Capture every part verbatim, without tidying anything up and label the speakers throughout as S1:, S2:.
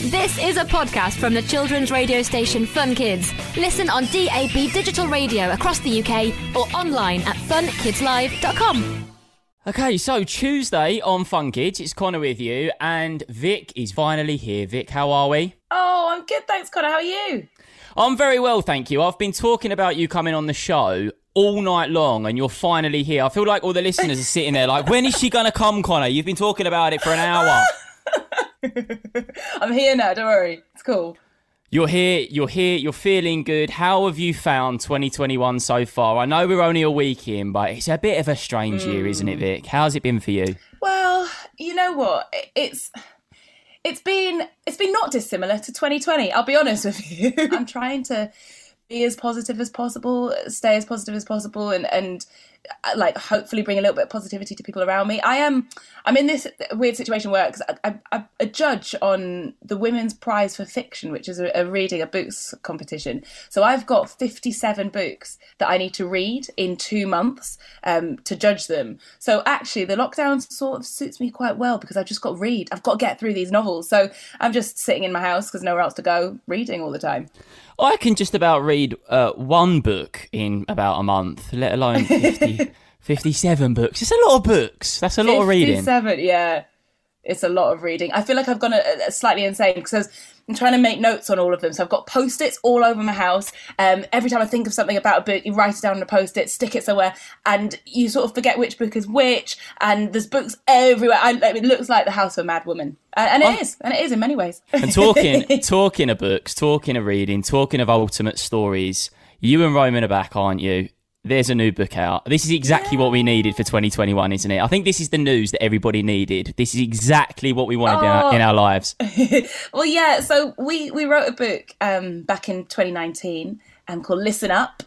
S1: This is a podcast from the children's radio station Fun Kids. Listen on D A B digital radio across the U K or online at fun kids live dot com.
S2: Okay, so Tuesday on Fun Kids, it's Connor with you, and Vic is finally here. Vic, how are we?
S3: Oh, I'm good, thanks, Connor. How are you?
S2: I'm very well, thank you. I've been talking about you coming on the show all night long, and you're finally here. I feel like all the listeners are sitting there like, when is she going to come, Connor? You've been talking about it for an hour.
S3: I'm here now, don't worry. It's cool.
S2: You're here, you're here, you're feeling good. How have you found twenty twenty-one so far? I know we're only a week in, but it's a bit of a strange mm. year, isn't it, Vic? How's it been for you?
S3: Well, you know what? It's it's been it's been not dissimilar to twenty twenty, I'll be honest with you. I'm trying to be as positive as possible, stay as positive as possible, and and like hopefully bring a little bit of positivity to people around me. I am I'm in this weird situation where cause I, I, I'm a judge on the Women's Prize for Fiction, which is a, a reading a books competition. So I've got fifty-seven books that I need to read in two months um, to judge them. So actually the lockdown sort of suits me quite well because I've just got to read. I've got to get through these novels. So I'm just sitting in my house because nowhere else to go, reading all the time.
S2: I can just about read uh, one book in about a month, let alone fifty, fifty-seven books. It's a lot of books. That's a lot of reading.
S3: fifty-seven, yeah. It's a lot of reading. I feel like I've gone a, a slightly insane because I'm trying to make notes on all of them. So I've got Post-its all over my house. Um, every time I think of something about a book, you write it down on a Post-it, stick it somewhere, and you sort of forget which book is which. And there's books everywhere. I, it looks like the house of a mad woman. Uh, and it oh. is. And it is in many ways.
S2: And talking, talking of books, talking of reading, talking of ultimate stories, you and Roman are back, aren't you? There's a new book out. This is exactly yeah. what we needed for twenty twenty-one, isn't it? I think this is the news that everybody needed. This is exactly what we wanted oh. in, our, in our lives.
S3: Well, yeah, so we, we wrote a book um, back in twenty nineteen um, called Listen Up,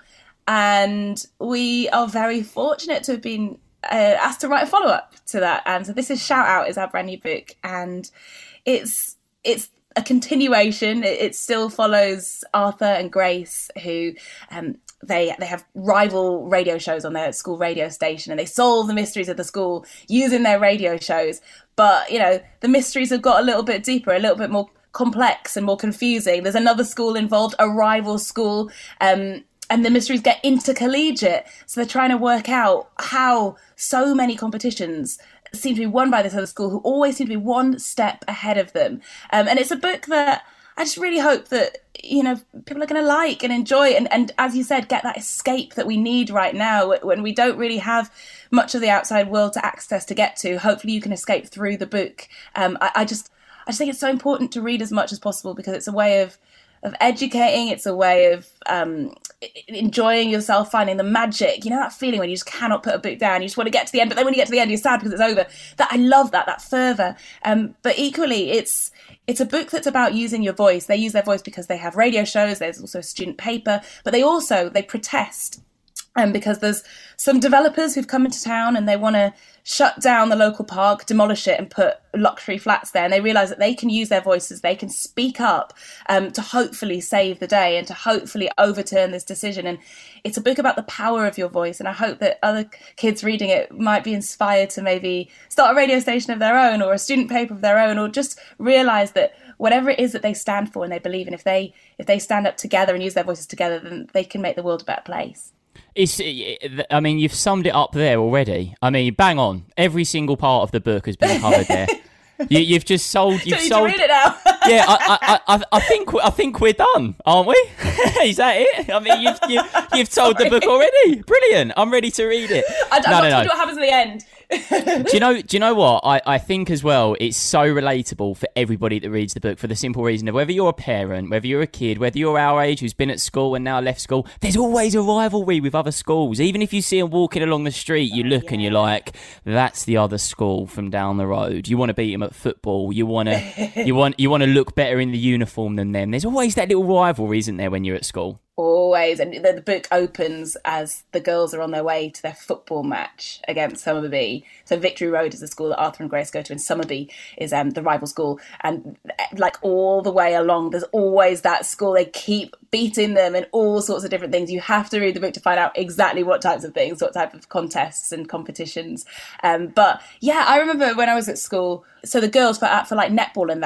S3: and we are very fortunate to have been uh, asked to write a follow-up to that. And so this is Shout Out, is our brand new book, and it's it's a continuation. It, it still follows Arthur and Grace, who... Um, They they have rival radio shows on their school radio station, and they solve the mysteries of the school using their radio shows. But, you know, the mysteries have got a little bit deeper, a little bit more complex and more confusing. There's another school involved, a rival school, um, and the mysteries get intercollegiate. So they're trying to work out how so many competitions seem to be won by this other school, who always seem to be one step ahead of them. Um, and it's a book that I just really hope that, you know, people are going to like and enjoy and, and, as you said, get that escape that we need right now when we don't really have much of the outside world to access to get to. Hopefully you can escape through the book. Um, I, I just I just think it's so important to read as much as possible because it's a way of, of educating. It's a way of um, enjoying yourself, finding the magic. You know, that feeling when you just cannot put a book down. You just want to get to the end, but then when you get to the end, you're sad because it's over. That I love that, that fervour. Um, but equally, it's It's a book that's about using your voice. They use their voice because they have radio shows. There's also a student paper, but they also, they protest um, because there's some developers who've come into town and they want to shut down the local park, demolish it and put luxury flats there. And they realise that they can use their voices. They can speak up um, to hopefully save the day and to hopefully overturn this decision. And it's a book about the power of your voice. And I hope that other kids reading it might be inspired to maybe start a radio station of their own or a student paper of their own, or just realise that whatever it is that they stand for and they believe in, if they if they stand up together and use their voices together, then they can make the world a better place.
S2: It's, I mean, you've summed it up there already. I mean, bang on. Every single part of the book has been covered there. You, you've just sold. You've
S3: Don't
S2: sold.
S3: need to read it now.
S2: Yeah, I, I, I, I think, I think we're done, aren't we? Is that it? I mean, you've, you, you've told the book already. Brilliant. I'm ready to read it.
S3: I, I'm
S2: no,
S3: not
S2: no,
S3: sure
S2: no.
S3: what happens at the end.
S2: do you know? Do you know what? I, I think as well, it's so relatable for everybody that reads the book for the simple reason of whether you're a parent, whether you're a kid, whether you're our age who's been at school and now left school. There's always a rivalry with other schools. Even if you see them walking along the street, you look yeah. and you're like, "That's the other school from down the road." You want to beat them at football. You want to, you want, you want to look better in the uniform than them. There's always that little rivalry, isn't there, when you're at school?
S3: Always. And the, the book opens as the girls are on their way to their football match against Somerby. So Victory Road is the school that Arthur and Grace go to, and Somerby is um, the rival school. And like all the way along, there's always that school. They keep beating them and all sorts of different things. You have to read the book to find out exactly what types of things, what type of contests and competitions. Um, but yeah, I remember when I was at school, so the girls for, for like netball and that,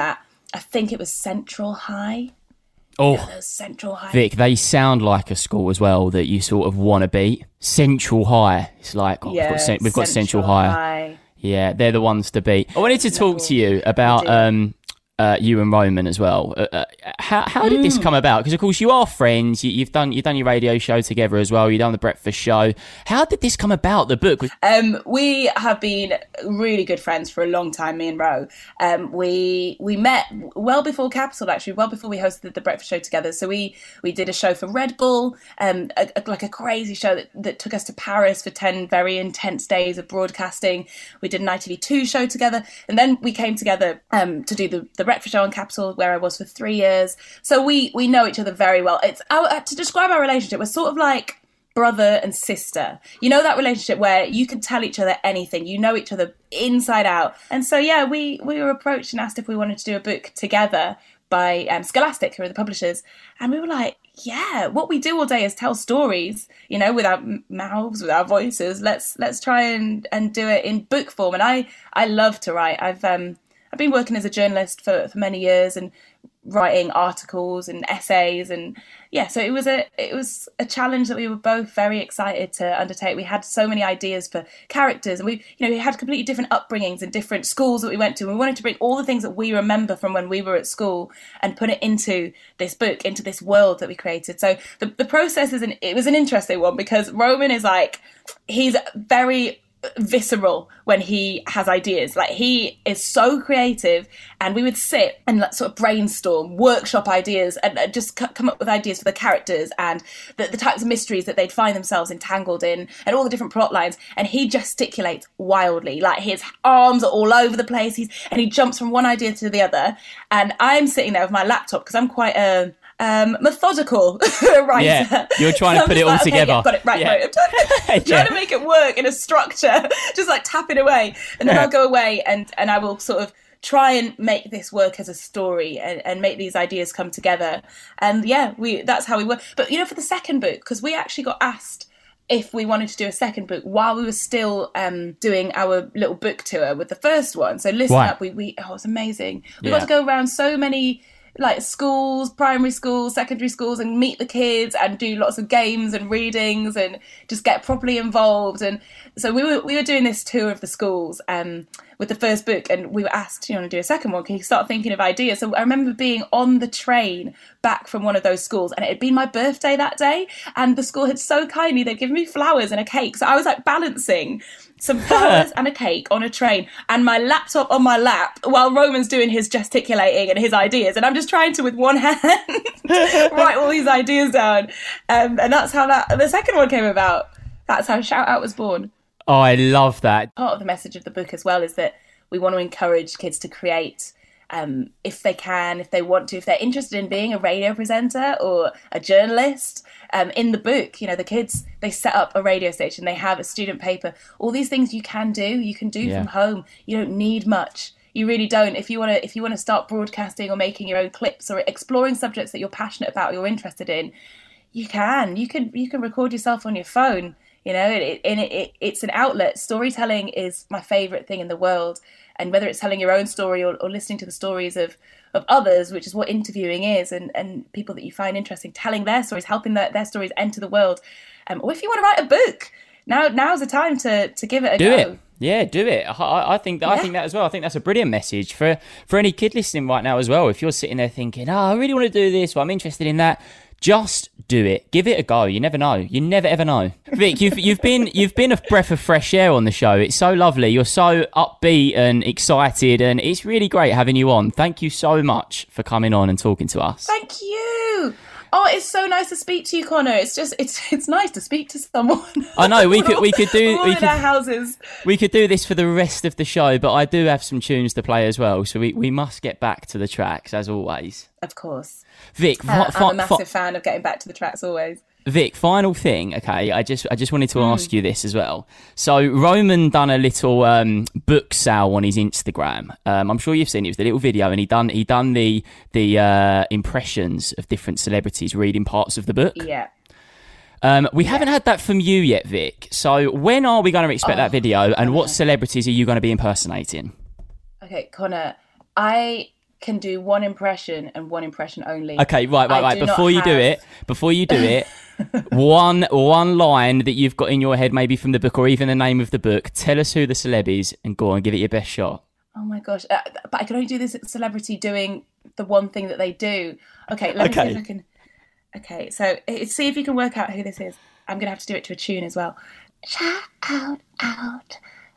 S3: I think it was Central High.
S2: Oh,
S3: Yeah, Central High.
S2: Vic, they sound like a school as well that you sort of want to beat. Central High. It's like, oh,
S3: Yeah,
S2: we've got, Cent- we've got Central,
S3: Central
S2: High.
S3: High.
S2: Yeah, they're the ones to beat. I wanted to talk to you about um, uh, you and Roman as well. Uh, uh, how how did this come about? Because of course you are friends. You, you've done you've done your radio show together as well. You've done the breakfast show. How did this come about? The book.
S3: Um, we have been really good friends for a long time, me and Ro. Um, we we met well before Capital, actually, well before we hosted the breakfast show together. So we we did a show for Red Bull, um, a, a, like a crazy show that, that took us to Paris for ten very intense days of broadcasting. We did an I T V two show together, and then we came together um, to do the, the breakfast show on Capital, where I was for three years. So we we know each other very well. It's our, to describe our relationship, we're sort of like brother and sister. You know, that relationship where you can tell each other anything. You know each other inside out. And so, yeah, we, we were approached and asked if we wanted to do a book together by um, Scholastic, who are the publishers. And we were like, yeah, what we do all day is tell stories, you know, with our mouths, with our voices. Let's let's try and, and do it in book form. And I, I love to write. I've um I've been working as a journalist for, for many years and writing articles and essays, and yeah, so it was a it was a challenge that we were both very excited to undertake. We had so many ideas for characters, and we you know we had completely different upbringings and different schools that we went to, and we wanted to bring all the things that we remember from when we were at school and put it into this book, into this world that we created. So the, the process is an it was an interesting one, because Roman is like, he's very visceral when he has ideas. Like, he is so creative, and we would sit and like sort of brainstorm, workshop ideas, and uh, just c- come up with ideas for the characters and the, the types of mysteries that they'd find themselves entangled in, and all the different plot lines. And he gesticulates wildly, like his arms are all over the place. He's and he jumps from one idea to the other, and I'm sitting there with my laptop because I'm quite a Um, methodical writer.
S2: Yeah, you're trying to
S3: so
S2: put it all
S3: like, okay,
S2: together.
S3: Yeah, got it right.
S2: Yeah.
S3: right. I'm trying, trying to make it work in a structure, just like tapping away, and then
S2: Yeah.
S3: I'll go away and and I will sort of try and make this work as a story and, and make these ideas come together. And yeah, we that's how we work. But you know, for the second book, because we actually got asked if we wanted to do a second book while we were still um, doing our little book tour with the first one. So listen
S2: Right.
S3: up, we we oh, it was amazing. We
S2: Yeah.
S3: got to go around so many like schools, primary schools, secondary schools, and meet the kids and do lots of games and readings and just get properly involved. And so we were we were doing this tour of the schools um, with the first book, and we were asked, you know, to do a second one. Can you start thinking of ideas? So I remember being on the train back from one of those schools, and it had been my birthday that day, and the school had so kindly, they'd given me flowers and a cake. So I was like balancing some flowers and a cake on a train, and my laptop on my lap while Roman's doing his gesticulating and his ideas, and I'm just trying to with one hand write all these ideas down, um, and that's how that the second one came about. That's how Shout Out was born.
S2: Oh, I love that.
S3: Part of the message of the book as well is that we want to encourage kids to create um, if they can, if they want to, if they're interested in being a radio presenter or a journalist. Um, in the book, you know, the kids, they set up a radio station, they have a student paper, all these things you can do, you can do
S2: Yeah.
S3: from home. You don't need much. You really don't. If you want to, if you want to start broadcasting or making your own clips or exploring subjects that you're passionate about, you're interested in, you can. You can. You can record yourself on your phone. You know, it, it, it, it's an outlet. Storytelling is my favourite thing in the world. And whether it's telling your own story or, or listening to the stories of, of others, which is what interviewing is, and, and people that you find interesting, telling their stories, helping their, their stories enter the world. Um, or if you want to write a book, now now's the time to, to give it a
S2: Do
S3: go.
S2: it. Yeah, do it. I, I think I
S3: Yeah.
S2: think that as well. I think that's a brilliant message for, for any kid listening right now as well. If you're sitting there thinking, oh, I really want to do this, or I'm interested in that, just do it. Give it a go. You never know. You never ever know. Vic, you've you've been you've been a breath of fresh air on the show. It's so lovely. You're so upbeat and excited, and it's really great having you on. Thank you so much for coming on and talking to us.
S3: Thank you. Oh, it's so nice to speak to you, Connor. It's just it's it's nice to speak to someone.
S2: I know we could we could do
S3: all
S2: we
S3: in
S2: could
S3: our houses.
S2: we could do this for the rest of the show, but I do have some tunes to play as well, so we, we must get back to the tracks as always.
S3: Of course.
S2: Vic,
S3: Uh,
S2: fi-
S3: I'm a massive
S2: fi-
S3: fan of getting back to the tracks always.
S2: Vic, final thing, okay, I just I just wanted to
S3: Mm.
S2: ask you this as well. So Roman done a little um, book sale on his Instagram. Um, I'm sure you've seen it. It was the little video, and he done he done the the uh, impressions of different celebrities reading parts of the book.
S3: Yeah.
S2: Um, we haven't had that from you yet, Vic. So when are we going to expect
S3: Oh,
S2: that video, and what celebrities are you going to be impersonating?
S3: Okay, Connor, I can do one impression and one impression only.
S2: Okay, right, right,
S3: I
S2: right.
S3: do
S2: Before
S3: not
S2: you do
S3: have-
S2: it, before you do it, one one line that you've got in your head, maybe from the book or even the name of the book. Tell us who the celeb is and go on, give it your best shot.
S3: Oh my gosh! Uh, but I can only do this celebrity doing the one thing that they do. Okay, let
S2: Okay.
S3: me see if I can. Okay, so uh, see if you can work out who this is. I'm gonna have to do it to a tune as well. Shout out, out.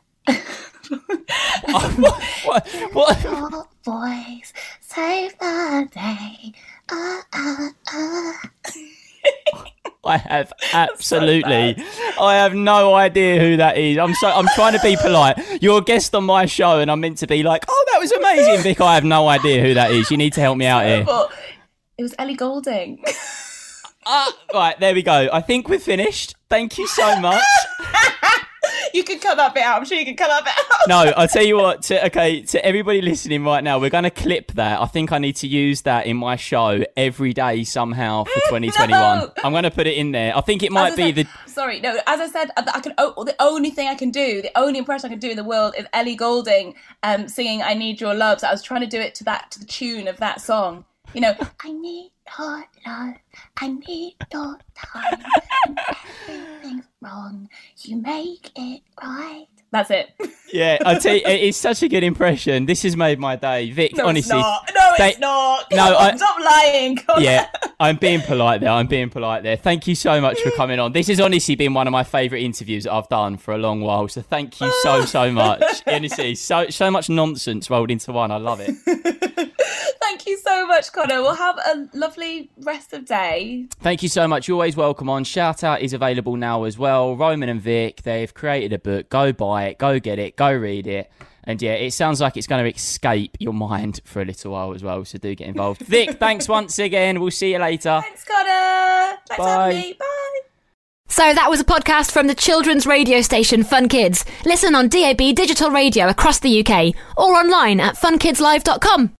S2: what? What? what?
S3: Your voice save the day. Uh, uh, uh.
S2: I have absolutely, I have no idea who that is. I'm so, I'm trying to be polite. You're a guest on my show, and I'm meant to be like, oh, that was amazing, Vic. I have no idea who that is. You need to help me out here.
S3: But it was Ellie Goulding.
S2: Ah, right, there we go. I think we're finished. Thank you so much.
S3: You can cut that bit out. I'm sure you can cut that bit out.
S2: No, I'll tell you what. To, okay, to everybody listening right now, we're going to clip that. I think I need to use that in my show every day somehow for twenty twenty-one.
S3: No.
S2: I'm going to put it in there. I think it might
S3: As I
S2: be
S3: said-
S2: the.
S3: Sorry, no. As I said, I can. Oh, the only thing I can do, the only impression I can do in the world is Ellie Goulding um, singing "I Need Your Love." So I was trying to do it to that, to the tune of that song. You know, I need your love. I need your time. And everything's wrong. You make it right. That's it.
S2: Yeah, I tell you, it's such a good impression. This has made my day, Vic.
S3: No,
S2: honestly,
S3: it's not. No,
S2: they-
S3: it's not. Come
S2: No,
S3: on,
S2: I-
S3: stop lying. Come on.
S2: Yeah, I'm being polite there. I'm being polite there. Thank you so much for coming on. This has honestly been one of my favourite interviews that I've done for a long while. So thank you so, so much. Honestly, so so much nonsense rolled into one. I love it.
S3: Thank you so much, Connor. We'll have a lovely rest of day.
S2: Thank you so much. You're always welcome on. Shout Out is available now as well. Roman and Vic, they've created a book. Go buy it. Go get it. Go read it. And yeah, it sounds like it's going to escape your mind for a little while as well. So do get involved. Vic, thanks once again. We'll see you later.
S3: Thanks, Connor. Thanks for
S2: Bye.
S3: having me. Bye.
S1: So that was a podcast from the children's radio station Fun Kids. Listen on D A B digital radio across the U K or online at fun kids live dot com.